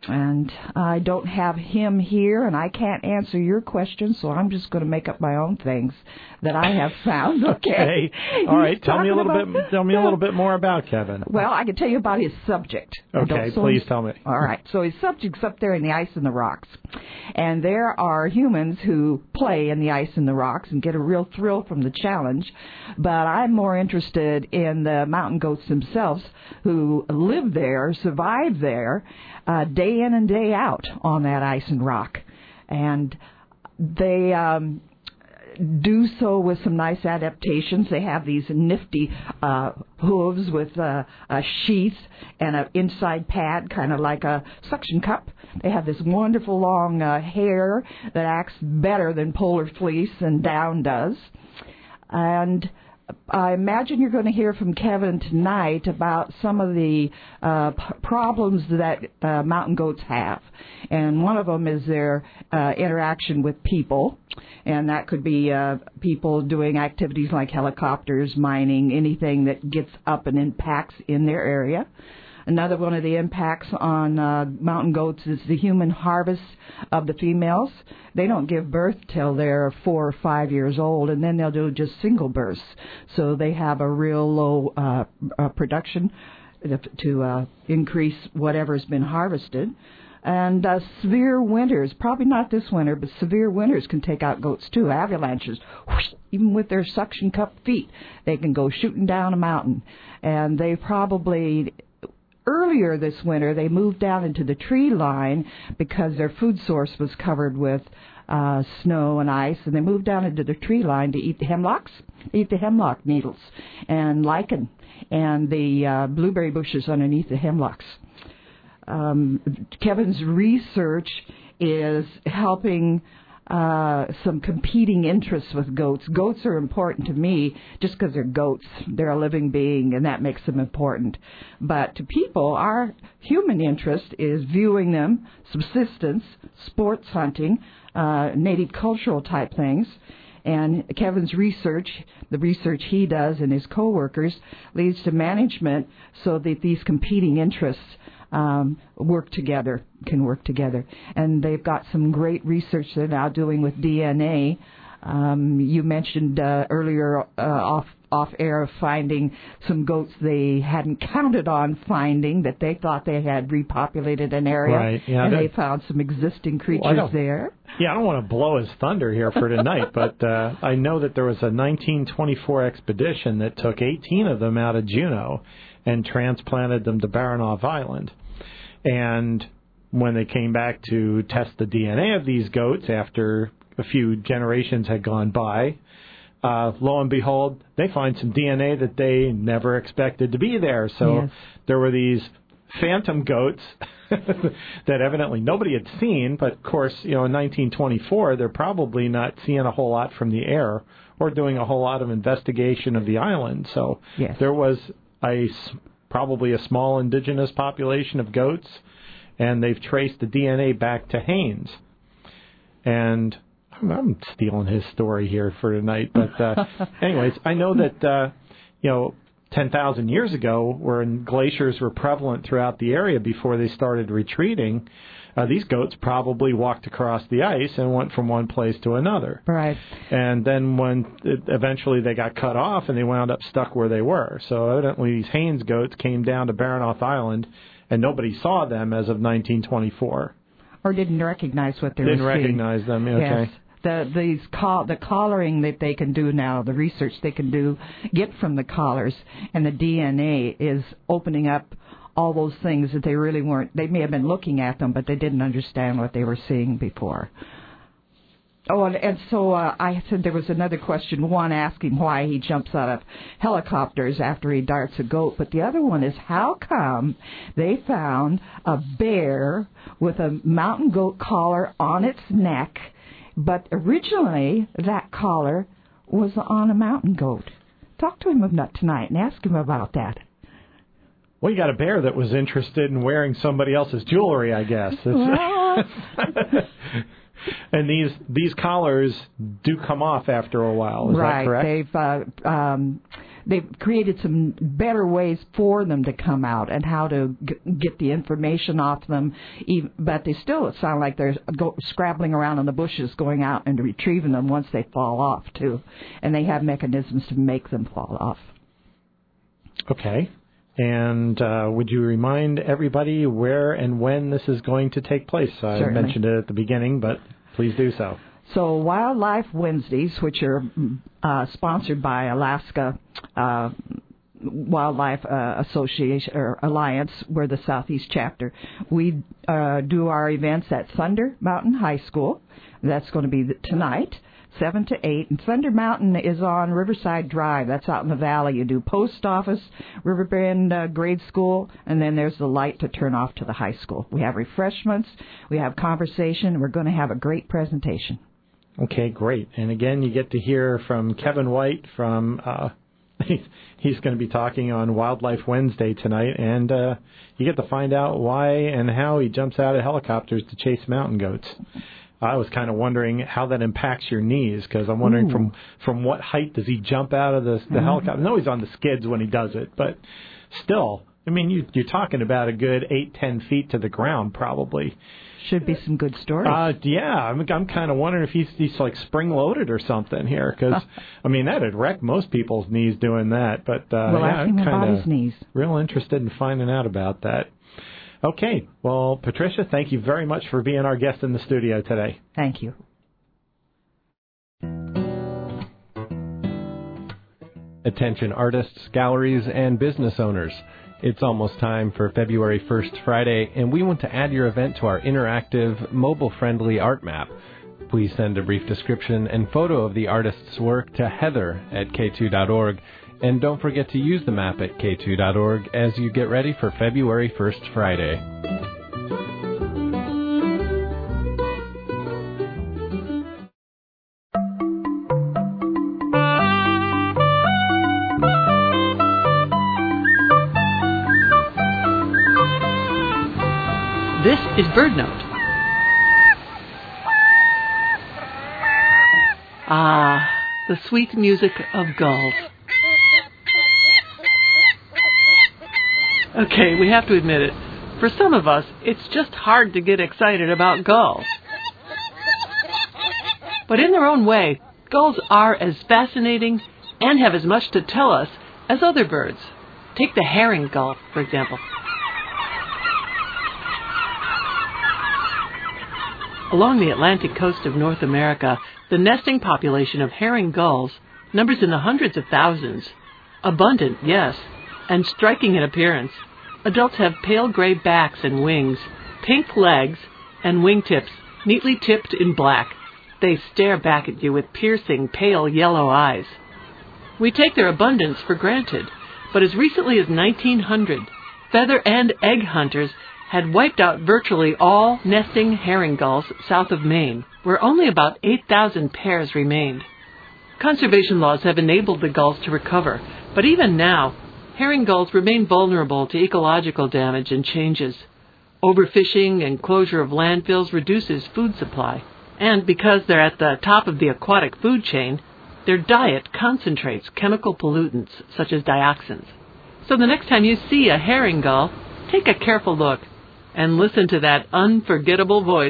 And I don't have him here, and I can't answer your question, so I'm just going to make up my own things that I have found. Okay. All right. Tell me a little bit more about Kevin. Well, I can tell you about his subject. Okay. Please tell me. All right. So his subject's up there in the ice and the rocks, and there are humans who play in the ice and the rocks and get a real thrill from the challenge. But I'm more interested in the mountain goats themselves, who live there, survive there, day in and day out on that ice and rock. And they do so with some nice adaptations. They have these nifty hooves with a sheath and an inside pad, kind of like a suction cup. They have this wonderful long hair that acts better than polar fleece and down does. And I imagine you're going to hear from Kevin tonight about some of the problems that mountain goats have. And one of them is their interaction with people. And that could be people doing activities like helicopters, mining, anything that gets up and impacts in their area. Another one of the impacts on mountain goats is the human harvest of the females. They don't give birth till they're 4 or 5 years old, and then they'll do just single births. So they have a real low production to increase whatever's been harvested. And severe winters, probably not this winter, but severe winters can take out goats too. Avalanches, whoosh, even with their suction cup feet, they can go shooting down a mountain. And they probably... Earlier this winter, they moved down into the tree line because their food source was covered with snow and ice, and they moved down into the tree line to eat the hemlock needles and lichen and the blueberry bushes underneath the hemlocks. Kevin's research is helping some competing interests with goats. Goats are important to me just because they're goats. They're a living being, and that makes them important. But to people, our human interest is viewing them, subsistence, sports hunting, native cultural type things. And Kevin's research, the research he does and his coworkers, leads to management so that these competing interests can work together. And they've got some great research they're now doing with DNA. You mentioned earlier off air finding some goats they hadn't counted on finding, that they thought they had repopulated an area. Right, yeah, and they found some existing creatures there. Yeah, I don't want to blow his thunder here for tonight, but I know that there was a 1924 expedition that took 18 of them out of Juneau and transplanted them to Baranof Island. And when they came back to test the DNA of these goats after a few generations had gone by, lo and behold, they find some DNA that they never expected to be there. So yes, there were these phantom goats that evidently nobody had seen. But, of course, in 1924, they're probably not seeing a whole lot from the air or doing a whole lot of investigation of the island. So yes, there was probably a small indigenous population of goats, and they've traced the DNA back to Haines. And I'm stealing his story here for tonight, but anyways, I know that 10,000 years ago, when glaciers were prevalent throughout the area before they started retreating, these goats probably walked across the ice and went from one place to another. Right. And then eventually they got cut off and they wound up stuck where they were. So evidently these Haines goats came down to Baranof Island and nobody saw them as of 1924. Or didn't recognize what they were seeing. Didn't recognize them, okay. Yes. The collaring that they can do now, the research they can get from the collars and the DNA is opening up all those things that they really weren't. They may have been looking at them, but they didn't understand what they were seeing before. Oh, and so I said there was another question, one asking why he jumps out of helicopters after he darts a goat, but the other one is how come they found a bear with a mountain goat collar on its neck, but originally that collar was on a mountain goat. Talk to him about tonight and ask him about that. Well, you got a bear that was interested in wearing somebody else's jewelry, I guess. And these collars do come off after a while. Is that correct? Right. they've created some better ways for them to come out and how to get the information off them. But they still sound like they're scrabbling around in the bushes, going out and retrieving them once they fall off, too. And they have mechanisms to make them fall off. Okay. And would you remind everybody where and when this is going to take place? I Certainly. mentioned it at the beginning, but please do so. So Wildlife Wednesdays, which are sponsored by Alaska Wildlife Association or Alliance, we're the Southeast chapter. We do our events at Thunder Mountain High School. That's going to be tonight, 7 to 8. And Thunder Mountain is on Riverside Drive. That's out in the valley. You do post office, Riverbend grade school, and then there's the light to turn off to the high school. We have refreshments. We have conversation. We're going to have a great presentation. Okay, great. And again, you get to hear from Kevin White from, he's going to be talking on Wildlife Wednesday tonight, and you get to find out why and how he jumps out of helicopters to chase mountain goats. I was kind of wondering how that impacts your knees, because I'm wondering from what height does he jump out of the helicopter? I know he's on the skids when he does it, but still, I mean, you're talking about a good 8-10 feet to the ground probably. Should be some good stories. Yeah, I'm kind of wondering if he's like spring-loaded or something here, because, I mean, that would wreck most people's knees doing that. But well, yeah, ask him about his knees. Real interested in finding out about that. Okay, well, Patricia, thank you very much for being our guest in the studio today. Thank you. Attention artists, galleries, and business owners. It's almost time for February 1st Friday, and we want to add your event to our interactive, mobile-friendly art map. Please send a brief description and photo of the artist's work to heather@k2.org, and don't forget to use the map at k2.org as you get ready for February 1st Friday. This is BirdNote. Ah, the sweet music of gulls. Okay, we have to admit it. For some of us, it's just hard to get excited about gulls. But in their own way, gulls are as fascinating and have as much to tell us as other birds. Take the herring gull, for example. Along the Atlantic coast of North America, the nesting population of herring gulls numbers in the hundreds of thousands. Abundant, yes, and striking in appearance. Adults have pale gray backs and wings, pink legs, and wingtips neatly tipped in black. They stare back at you with piercing, pale yellow eyes. We take their abundance for granted, but as recently as 1900, feather and egg hunters had wiped out virtually all nesting herring gulls south of Maine, where only about 8,000 pairs remained. Conservation laws have enabled the gulls to recover, but even now, herring gulls remain vulnerable to ecological damage and changes. Overfishing and closure of landfills reduces food supply, and because they're at the top of the aquatic food chain, their diet concentrates chemical pollutants such as dioxins. So the next time you see a herring gull, take a careful look and listen to that unforgettable voice.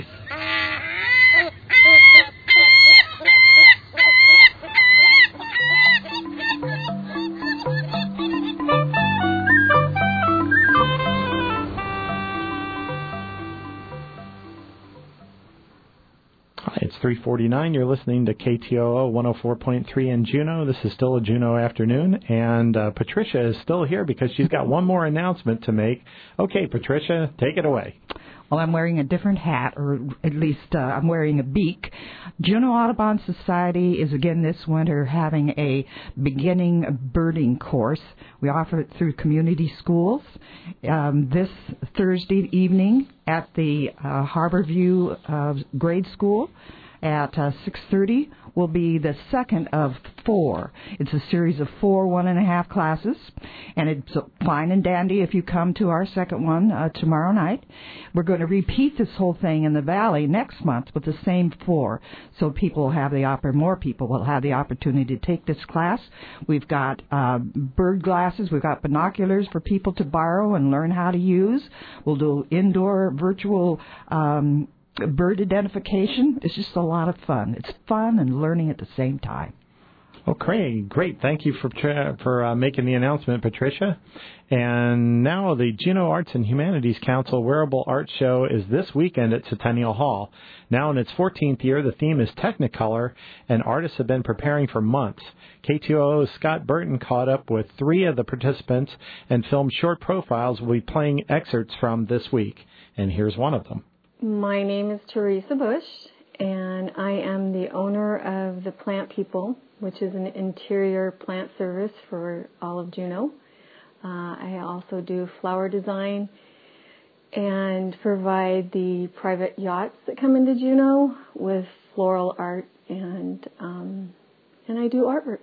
Hi, it's 3:49. You're listening to KTOO 104.3 in Juneau. This is still a Juneau afternoon, and Patricia is still here because she's got one more announcement to make. Okay, Patricia, take it away. Well, I'm wearing a different hat, or at least I'm wearing a beak. Juneau Audubon Society is again this winter having a beginning birding course. We offer it through community schools. This Thursday evening at the Harborview Grade School at 6:30, will be the second of 4. It's a series of 4 1.5 classes, and it's fine and dandy if you come to our second one tomorrow night. We're going to repeat this whole thing in the Valley next month with the same 4, so more people will have the opportunity to take this class. We've got bird glasses, we've got binoculars for people to borrow and learn how to use. We'll do indoor virtual bird identification. It's just a lot of fun. It's fun and learning at the same time. Okay, great. Thank you for making the announcement, Patricia. And now the Juneau Arts and Humanities Council Wearable Art Show is this weekend at Centennial Hall. Now in its 14th year, the theme is Technicolor, and artists have been preparing for months. K2OO's Scott Burton caught up with 3 of the participants and filmed short profiles we'll be playing excerpts from this week. And here's one of them. My name is Teresa Bush, and I am the owner of the Plant People, which is an interior plant service for all of Juneau. I also do flower design and provide the private yachts that come into Juneau with floral art, and I do artwork.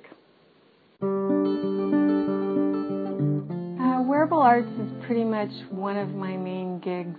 Wearable arts is pretty much one of my main gigs.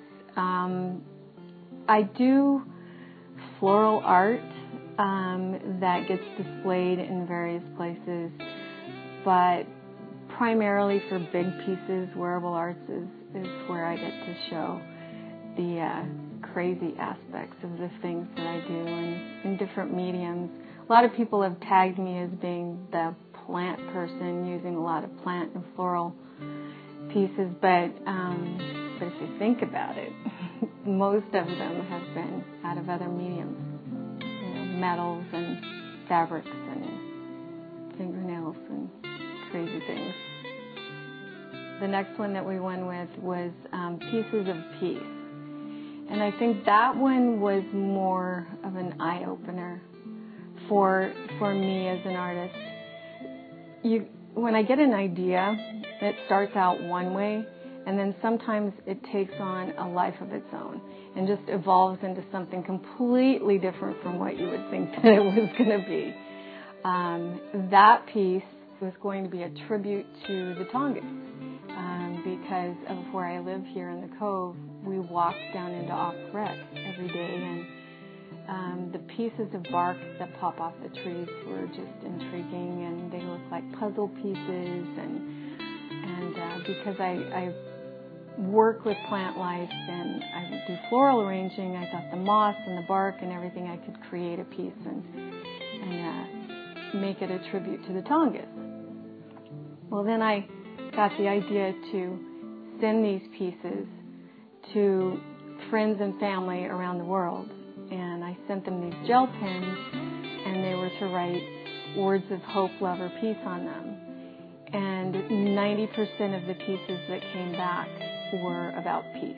I do floral art that gets displayed in various places, but primarily for big pieces, wearable arts is where I get to show the crazy aspects of the things that I do in different mediums. A lot of people have tagged me as being the plant person, using a lot of plant and floral pieces, but if you think about it, most of them have been out of other mediums, metals and fabrics and fingernails and crazy things. The next one that we won with was Pieces of Peace, and I think that one was more of an eye-opener for me as an artist. When I get an idea, it starts out one way, and then sometimes it takes on a life of its own and just evolves into something completely different from what you would think that it was going to be. That piece was going to be a tribute to the Tongass. Because of where I live here in the Cove, we walk down into Off Rec every day, and the pieces of bark that pop off the trees were just intriguing, and they look like puzzle pieces, and because I work with plant life and I do floral arranging, I thought the moss and the bark and everything, I could create a piece and make it a tribute to the Tongass. Well, then I got the idea to send these pieces to friends and family around the world, and I sent them these gel pens, and they were to write words of hope, love, or peace on them. And 90% of the pieces that came back were about peace.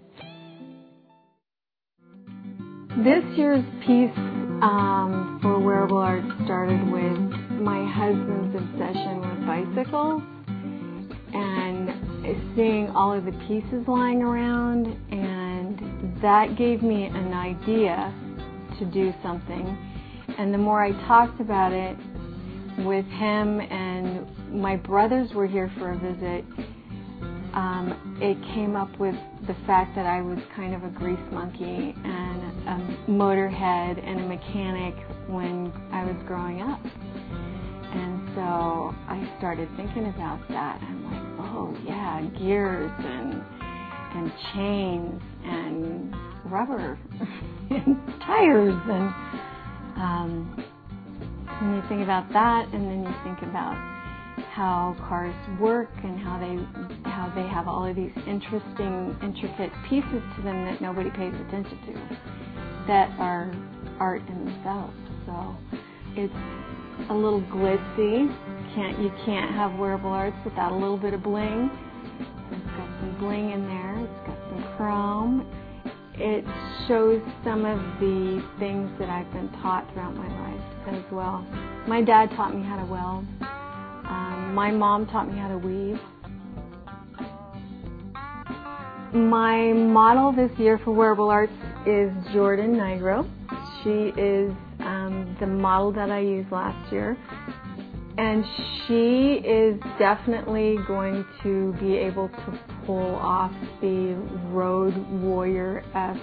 This year's piece for Wearable Art started with my husband's obsession with bicycles and seeing all of the pieces lying around, and that gave me an idea to do something. And the more I talked about it with him, and my brothers were here for a visit, it came up with the fact that I was kind of a grease monkey and a motorhead and a mechanic when I was growing up. And so I started thinking about that. I'm like, oh yeah, gears and chains and rubber and tires, and when you think about that, and then you think about how cars work and how they have all of these interesting, intricate pieces to them that nobody pays attention to, that are art in themselves. So it's a little glitzy. You can't have wearable arts without a little bit of bling. So it's got some bling in there. It's got some chrome. It shows some of the things that I've been taught throughout my life as well. My dad taught me how to weld. My mom taught me how to weave. My model this year for Wearable Arts is Jordan Nigro. She is the model that I used last year. And she is definitely going to be able to pull off the road warrior-esque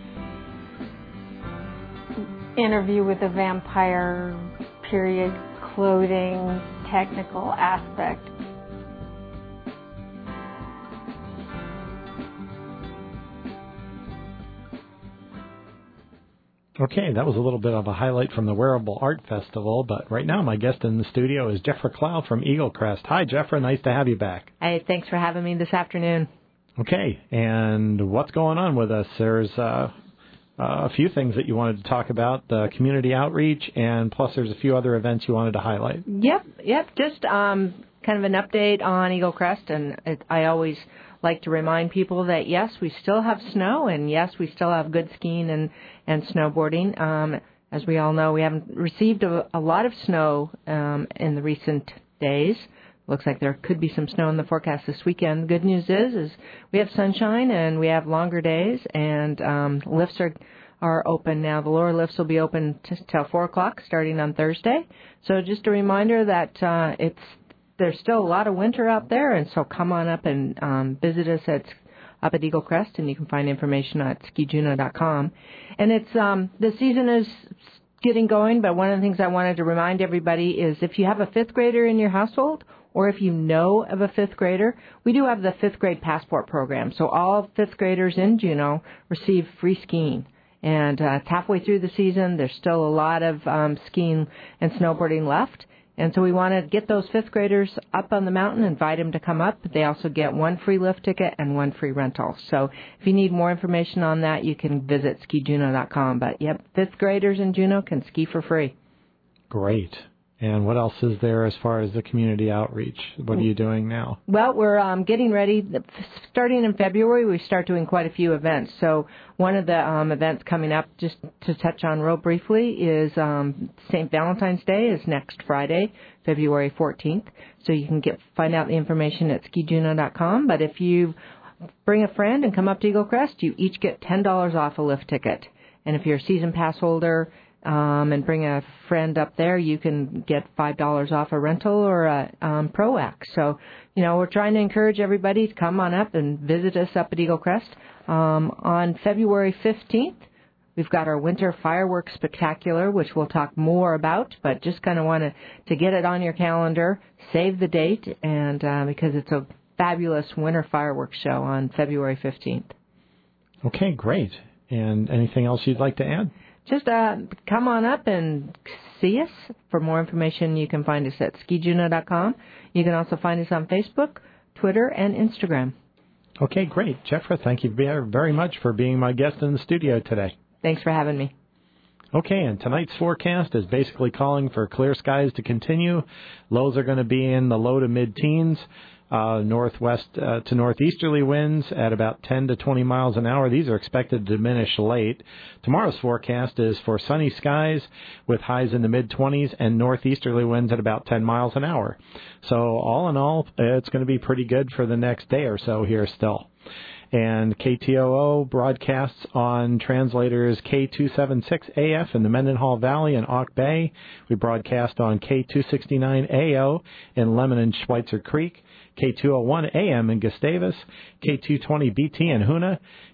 interview with a vampire, period clothing, technical aspect. Okay, that was a little bit of a highlight from the Wearable Art Festival, but right now my guest in the studio is Jeffra Clow from Eagle Crest. Hi, Jeffra. Nice to have you back. Hey, thanks for having me this afternoon. Okay, and what's going on with us? There's a few things that you wanted to talk about, the community outreach, and plus there's a few other events you wanted to highlight. Yep. Just kind of an update on Eagle Crest, and I always like to remind people that, yes, we still have snow, and yes, we still have good skiing and snowboarding. As we all know, we haven't received a lot of snow in the recent days. Looks like there could be some snow in the forecast this weekend. Good news is we have sunshine and we have longer days, and lifts are open now. The lower lifts will be open till 4 o'clock starting on Thursday. So just a reminder that there's still a lot of winter out there, and so come on up and visit us up at Eagle Crest, and you can find information at skijuno.com. And it's the season is getting going, but one of the things I wanted to remind everybody is if you have a 5th grader in your household, or if you know of a 5th grader, we do have the 5th grade passport program. So all 5th graders in Juneau receive free skiing. And it's halfway through the season. There's still a lot of skiing and snowboarding left. And so we want to get those 5th graders up on the mountain, invite them to come up. They also get 1 free lift ticket and 1 free rental. So if you need more information on that, you can visit skijuno.com. But, yep, 5th graders in Juneau can ski for free. Great. And what else is there as far as the community outreach? What are you doing now? Well, we're getting ready. Starting in February, we start doing quite a few events. So one of the events coming up, just to touch on real briefly, is St. Valentine's Day is next Friday, February 14th. So you can find out the information at skijuno.com. But if you bring a friend and come up to Eagle Crest, you each get $10 off a lift ticket. And if you're a season pass holder, and bring a friend up there, you can get $5 off a rental or a ProAx. So, we're trying to encourage everybody to come on up and visit us up at Eagle Crest. On February 15th, we've got our Winter Fireworks Spectacular, which we'll talk more about, but just kind of want to get it on your calendar, save the date, and because it's a fabulous winter fireworks show on February 15th. Okay, great. And anything else you'd like to add? Just come on up and see us. For more information, you can find us at skijuno.com. You can also find us on Facebook, Twitter, and Instagram. Okay, great. Jeffra, thank you very much for being my guest in the studio today. Thanks for having me. Okay, and tonight's forecast is basically calling for clear skies to continue. Lows are going to be in the low to mid-teens. Northwest to northeasterly winds at about 10 to 20 miles an hour. These are expected to diminish late. Tomorrow's forecast is for sunny skies with highs in the mid-20s and northeasterly winds at about 10 miles an hour. So all in all, it's going to be pretty good for the next day or so here still. And KTOO broadcasts on translators K276AF in the Mendenhall Valley and Auk Bay. We broadcast on K269AO in Lemon and Schweitzer Creek, K201 AM in Gustavus, K220BT in Hoonah,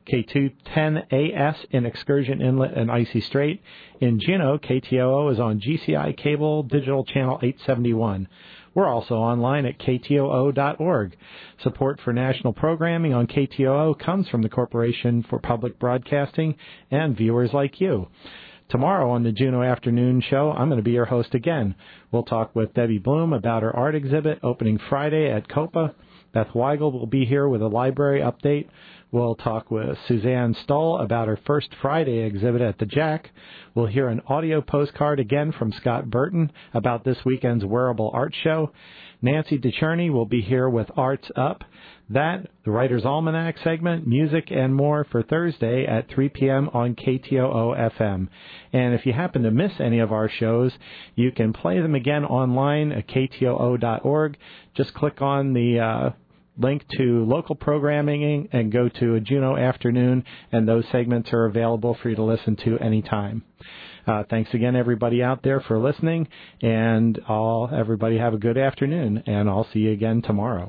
K210AS in Excursion Inlet and Icy Strait. In Juneau, KTOO is on GCI Cable Digital Channel 871. We're also online at ktoo.org. Support for national programming on KTOO comes from the Corporation for Public Broadcasting and viewers like you. Tomorrow on the Juneau Afternoon Show, I'm going to be your host again. We'll talk with Debbie Bloom about her art exhibit opening Friday at COPA. Beth Weigel will be here with a library update. We'll talk with Suzanne Stoll about her first Friday exhibit at the Jack. We'll hear an audio postcard again from Scott Burton about this weekend's Wearable Art Show. Nancy DeCherney will be here with Arts Up. That, the Writer's Almanac segment, music, and more for Thursday at 3 p.m. on KTOO FM. And if you happen to miss any of our shows, you can play them again online at ktoo.org. Just click on the link to local programming and go to a Juneau Afternoon, and those segments are available for you to listen to anytime. Thanks again, everybody out there, for listening, and everybody have a good afternoon, and I'll see you again tomorrow.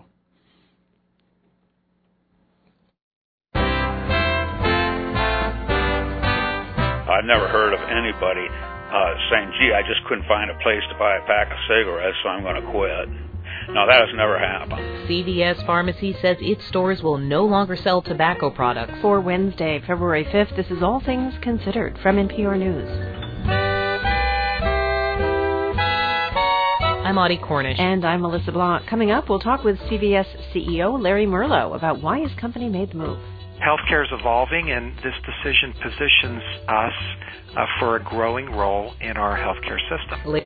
I've never heard of anybody saying, gee, I just couldn't find a place to buy a pack of cigarettes, so I'm going to quit. No, that has never happened. CVS Pharmacy says its stores will no longer sell tobacco products. For Wednesday, February 5th, this is All Things Considered from NPR News. I'm Audie Cornish. And I'm Melissa Blanc. Coming up, we'll talk with CVS CEO Larry Merlo about why his company made the move. Healthcare is evolving, and this decision positions us for a growing role in our healthcare system.